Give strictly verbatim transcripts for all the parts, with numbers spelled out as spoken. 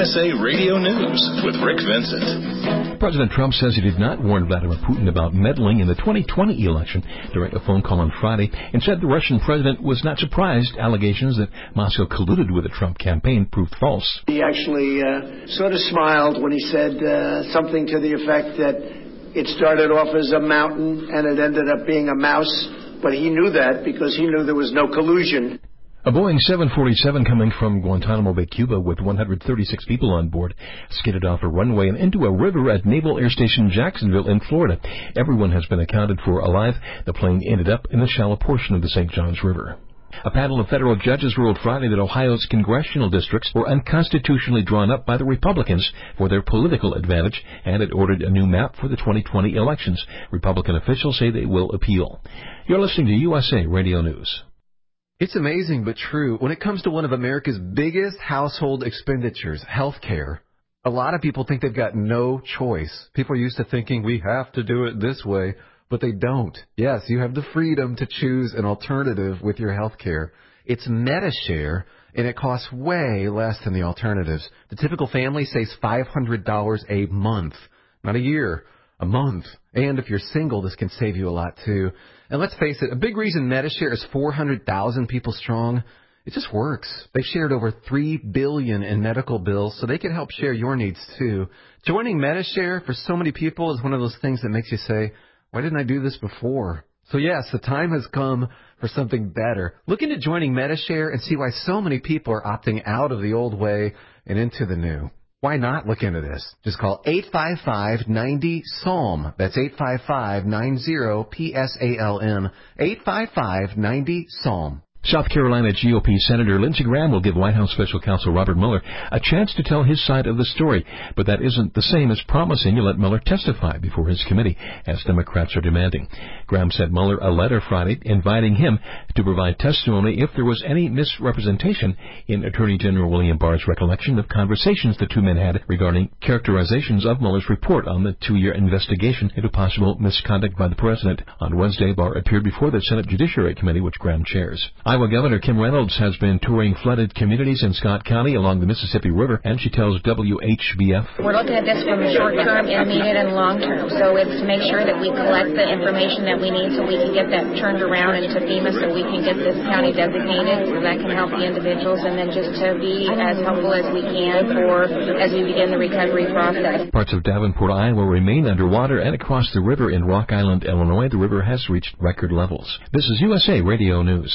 S A Radio News with Rick Vincent. President Trump says he did not warn Vladimir Putin about meddling in the twenty twenty election during a phone call on Friday, and said the Russian president was not surprised allegations that Moscow colluded with the Trump campaign proved false. He actually uh, sort of smiled when he said uh, something to the effect that it started off as a mountain and it ended up being a mouse, but he knew that because he knew there was no collusion. A Boeing seven forty-seven coming from Guantanamo Bay, Cuba, with one hundred thirty-six people on board, skidded off a runway and into a river at Naval Air Station Jacksonville in Florida. Everyone has been accounted for alive. The plane ended up in the shallow portion of the Saint Johns River. A panel of federal judges ruled Friday that Ohio's congressional districts were unconstitutionally drawn up by the Republicans for their political advantage, and it ordered a new map for the twenty twenty elections. Republican officials say they will appeal. You're listening to U S A Radio News. It's amazing but true. When it comes to one of America's biggest household expenditures, health care, a lot of people think they've got no choice. People are used to thinking we have to do it this way, but they don't. Yes, you have the freedom to choose an alternative with your health care. It's MediShare, and it costs way less than the alternatives. The typical family saves five hundred dollars a month, not a year, a month. And if you're single, this can save you a lot, too. And let's face it, a big reason MediShare is four hundred thousand people strong, it just works. They've shared over three billion dollars in medical bills, so they can help share your needs, too. Joining MediShare for so many people is one of those things that makes you say, why didn't I do this before? So, yes, the time has come for something better. Look into joining MediShare and see why so many people are opting out of the old way and into the new. Why not look into this? Just call eight five five, nine zero, S A L M. That's eight five five, nine zero, P S A L M. eight five five, nine zero, S A L M. South Carolina G O P Senator Lindsey Graham will give White House Special Counsel Robert Mueller a chance to tell his side of the story, but that isn't the same as promising to let Mueller testify before his committee, as Democrats are demanding. Graham sent Mueller a letter Friday inviting him to provide testimony if there was any misrepresentation in Attorney General William Barr's recollection of conversations the two men had regarding characterizations of Mueller's report on the two-year investigation into possible misconduct by the president. On Wednesday, Barr appeared before the Senate Judiciary Committee, which Graham chairs. Iowa Governor Kim Reynolds has been touring flooded communities in Scott County along the Mississippi River, and she tells W H B F, we're looking at this from the short term, intermediate, and long term. So it's to make sure that we collect the information that we need so we can get that turned around into FEMA so we can get this county designated so that can help the individuals, and then just to be as helpful as we can for as we begin the recovery process. Parts of Davenport, Iowa remain underwater, and across the river in Rock Island, Illinois, the river has reached record levels. This is U S A Radio News.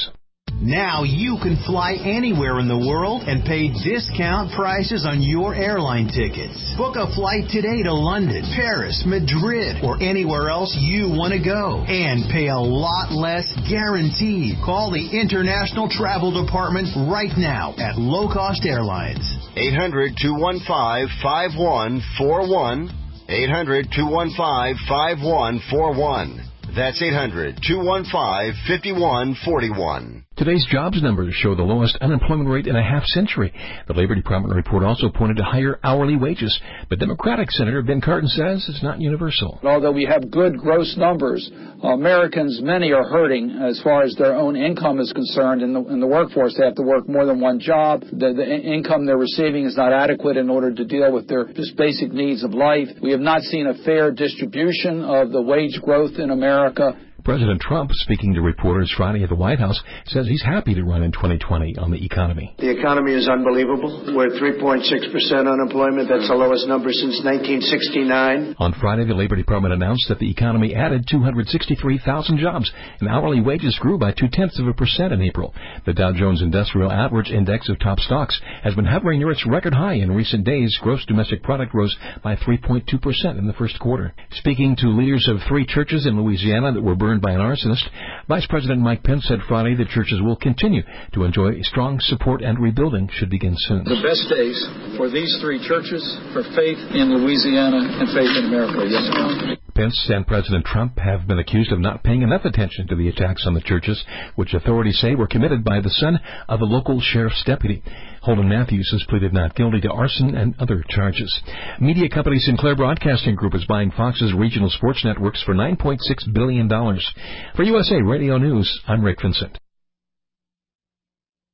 Now you can fly anywhere in the world and pay discount prices on your airline tickets. Book a flight today to London, Paris, Madrid, or anywhere else you want to go. And pay a lot less guaranteed. Call the International Travel Department right now at Low Cost Airlines. eight hundred, two one five, five one four one. eight hundred, two one five, five one four one. That's eight hundred, two one five, five one four one. Today's jobs numbers show the lowest unemployment rate in a half century. The Labor Department report also pointed to higher hourly wages, but Democratic Senator Ben Cardin says it's not universal. Although we have good gross numbers, Americans, many are hurting as far as their own income is concerned. In the, in the workforce, they have to work more than one job. The, the income they're receiving is not adequate in order to deal with their just basic needs of life. We have not seen a fair distribution of the wage growth in America. President Trump, speaking to reporters Friday at the White House, says he's happy to run in twenty twenty on the economy. The economy is unbelievable. We're at three point six percent unemployment. That's the lowest number since nineteen sixty-nine. On Friday, the Labor Department announced that the economy added two hundred sixty-three thousand jobs, and hourly wages grew by two-tenths of a percent in April. The Dow Jones Industrial Average Index of top stocks has been hovering near its record high in recent days. Gross domestic product rose by three point two percent in the first quarter. Speaking to leaders of three churches in Louisiana that were burned by an arsonist, Vice President Mike Pence said Friday that churches will continue to enjoy strong support and rebuilding should begin soon. The best days for these three churches, for faith in Louisiana and faith in America. Yes, sir. Pence and President Trump have been accused of not paying enough attention to the attacks on the churches, which authorities say were committed by the son of a local sheriff's deputy. Holden Matthews has pleaded not guilty to arson and other charges. Media company Sinclair Broadcasting Group is buying Fox's regional sports networks for nine point six billion dollars. For U S A Radio News, I'm Rick Vincent.